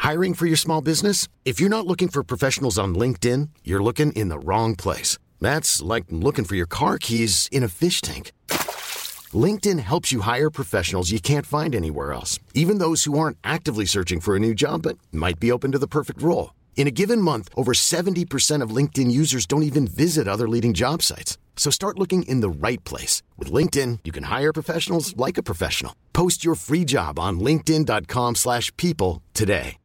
Hiring for your small business? If you're not looking for professionals on LinkedIn, you're looking in the wrong place. That's like looking for your car keys in a fish tank. LinkedIn helps you hire professionals you can't find anywhere else, even those who aren't actively searching for a new job but might be open to the perfect role. In a given month, over 70% of LinkedIn users don't even visit other leading job sites. So start looking in the right place. With LinkedIn, you can hire professionals like a professional. Post your free job on linkedin.com/people today.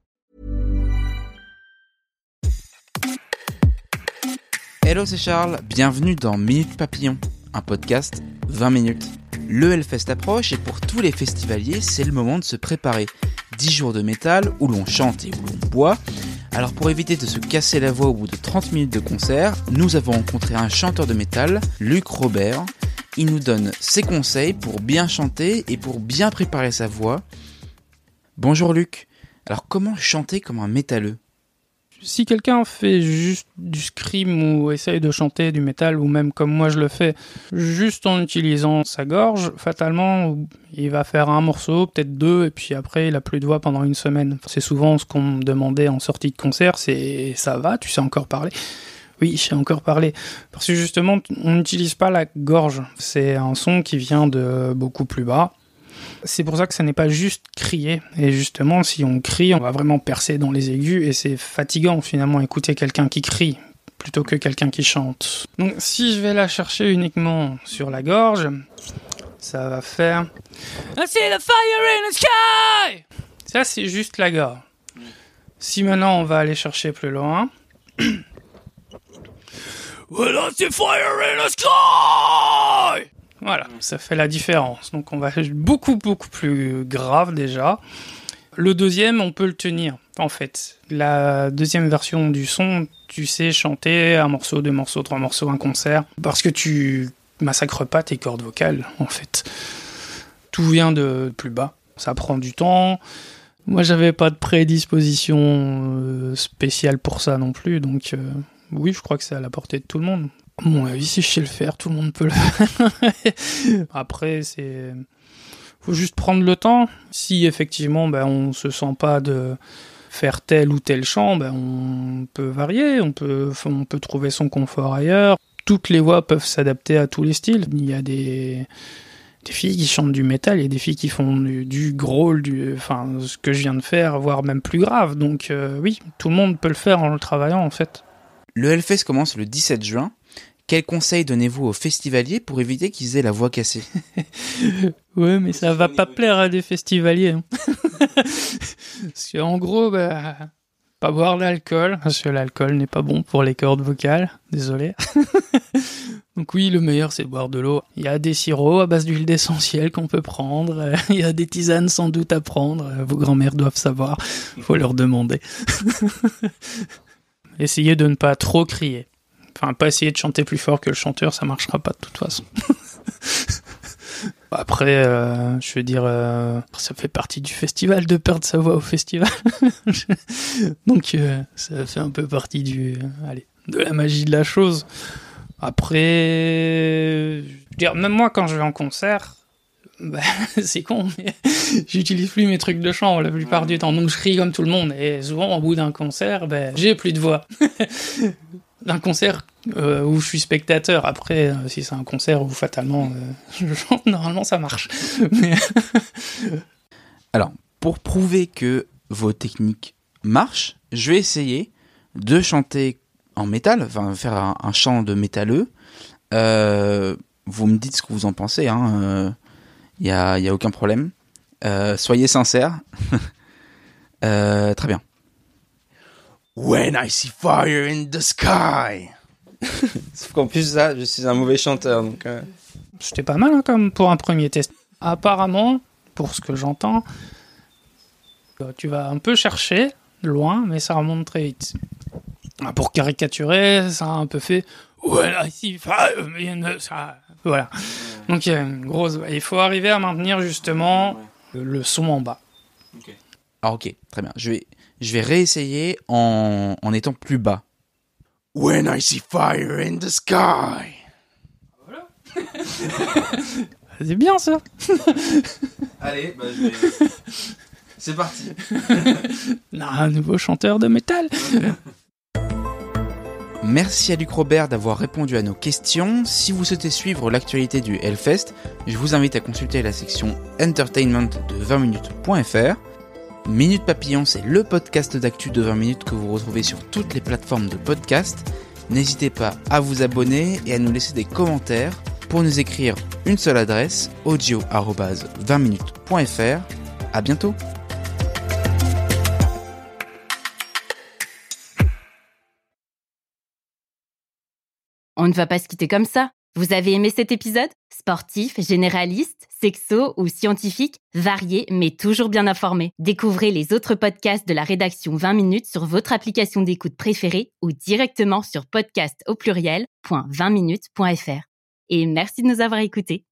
Hello, c'est Charles, bienvenue dans Minute Papillon, un podcast 20 minutes. Le Hellfest approche et pour tous les festivaliers, c'est le moment de se préparer. 10 jours de métal où l'on chante et où l'on boit. Alors pour éviter de se casser la voix au bout de 30 minutes de concert, nous avons rencontré un chanteur de métal, Luc Robert. Il nous donne ses conseils pour bien chanter et pour bien préparer sa voix. Bonjour Luc, alors comment chanter comme un métalleux ? Si quelqu'un fait juste du scream ou essaye de chanter du métal, ou même comme moi je le fais, juste en utilisant sa gorge, fatalement, il va faire un morceau, peut-être deux, et puis après il a plus de voix pendant une semaine. C'est souvent ce qu'on me demandait en sortie de concert, c'est « ça va, tu sais encore parler ?» Oui, je sais encore parler. Parce que justement, on n'utilise pas la gorge. C'est un son qui vient de beaucoup plus bas. C'est pour ça que ça n'est pas juste crier. Et justement, si on crie, on va vraiment percer dans les aigus. Et c'est fatigant, finalement, écouter quelqu'un qui crie plutôt que quelqu'un qui chante. Donc, si je vais la chercher uniquement sur la gorge, ça va faire I see the fire in the sky. Ça, c'est juste la gorge. Si maintenant, on va aller chercher plus loin... Well, I see fire in the sky. Voilà, ça fait la différence. Donc on va beaucoup plus grave déjà. Le deuxième, on peut le tenir. En fait, la deuxième version du son, tu sais chanter un morceau, deux morceaux, trois morceaux, un concert, parce que tu massacres pas tes cordes vocales, en fait. Tout vient de plus bas. Ça prend du temps. Moi, j'avais pas de prédisposition spéciale pour ça non plus, donc oui, je crois que c'est à la portée de tout le monde. À mon avis, si je sais le faire, tout le monde peut le faire. Après, faut juste prendre le temps. Si effectivement, on se sent pas de faire tel ou tel chant, on peut varier, on peut trouver son confort ailleurs. Toutes les voix peuvent s'adapter à tous les styles. Il y a des filles qui chantent du métal, il y a des filles qui font du growl, ce que je viens de faire, voire même plus grave. Donc oui, tout le monde peut le faire en le travaillant en fait. Le Hellfest commence le 17 juin. Quels conseils donnez-vous aux festivaliers pour éviter qu'ils aient la voix cassée ? Ouais, mais ça va pas plaire à des festivaliers. Hein. Parce qu'en gros, pas boire d'alcool, parce que l'alcool n'est pas bon pour les cordes vocales. Désolé. Donc oui, le meilleur, c'est de boire de l'eau. Il y a des sirops à base d'huile d'essentiel qu'on peut prendre. Il y a des tisanes sans doute à prendre. Vos grands-mères doivent savoir. Faut leur demander. Essayez de ne pas trop crier. Enfin, pas essayer de chanter plus fort que le chanteur, ça marchera pas de toute façon. Après, je veux dire, ça fait partie du festival de perdre sa voix au festival. Donc, ça fait un peu partie de la magie de la chose. Après, je veux dire, même moi, quand je vais en concert, c'est con, mais j'utilise plus mes trucs de chant la plupart du temps, donc je crie comme tout le monde. Et souvent, au bout d'un concert, j'ai plus de voix. D'un concert où je suis spectateur. Après, si c'est un concert où fatalement je chante, normalement ça marche. Mais... Alors, pour prouver que vos techniques marchent, je vais essayer de chanter en métal, enfin faire un chant de métalleux. Vous me dites ce que vous en pensez, hein. Y a aucun problème. Soyez sincères. Très bien. When I see fire in the sky. Sauf qu'en plus, ça, je suis un mauvais chanteur. Donc, C'était pas mal, hein, comme pour un premier test. Apparemment, pour ce que j'entends, tu vas un peu chercher loin, mais ça remonte très vite. Pour caricaturer, ça a un peu fait When I see fire in the sky. Voilà. Donc il y a une grosse. Il faut arriver à maintenir justement le son en bas. Okay. Ah, ok, très bien. Je vais réessayer en étant plus bas. When I see fire in the sky. Voilà. C'est bien ça. Allez, je vais... C'est parti. Un nouveau chanteur de métal. Merci à Luc Robert d'avoir répondu à nos questions. Si vous souhaitez suivre l'actualité du Hellfest, je vous invite à consulter la section Entertainment de 20minutes.fr. Minute Papillon, c'est le podcast d'actu de 20 minutes que vous retrouvez sur toutes les plateformes de podcast. N'hésitez pas à vous abonner et à nous laisser des commentaires. Pour nous écrire, une seule adresse, audio@20minutes.fr. À bientôt. On ne va pas se quitter comme ça. Vous avez aimé cet épisode ? Sportif, généraliste, sexo ou scientifique, varié mais toujours bien informé. Découvrez les autres podcasts de la rédaction 20 minutes sur votre application d'écoute préférée ou directement sur podcast@20minutes.fr. Et merci de nous avoir écoutés.